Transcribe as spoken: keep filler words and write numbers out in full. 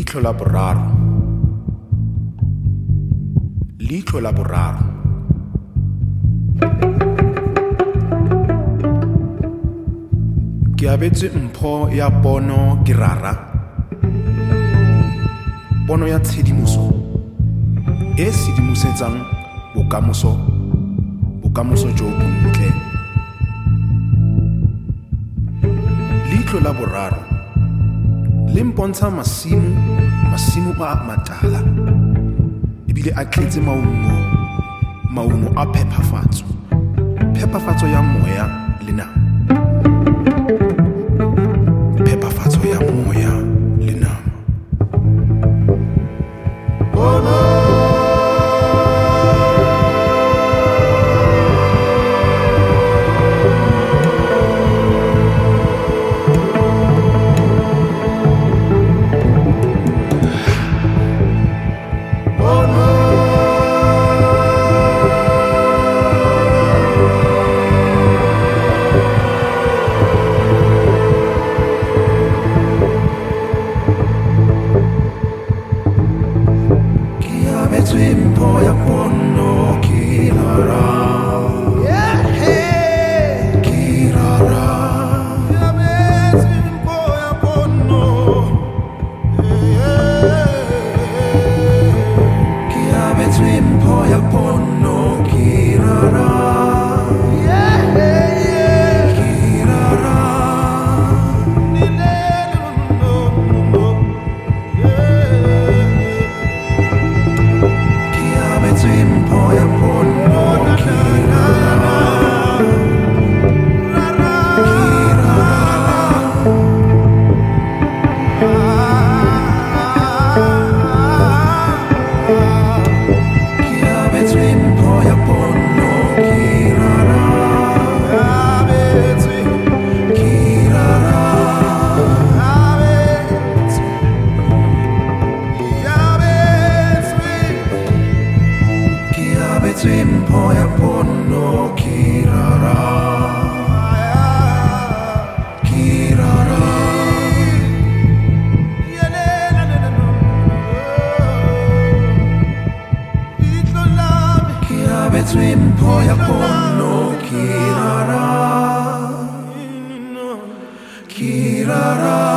Leihlo la boraro. Leihlo la boraro. Ke abetse mpho ya pono ke rara. Pono ya tshedimoso e sedimosetsang bokamoso bokamoso jo bontle. Leihlo la boraro le mpontsha masimo masimo a matala ebile a tletse maungo maungo a phepafatso phepafatso ya moya le nama phepafatso ya moya le nama. Oh no. Kirara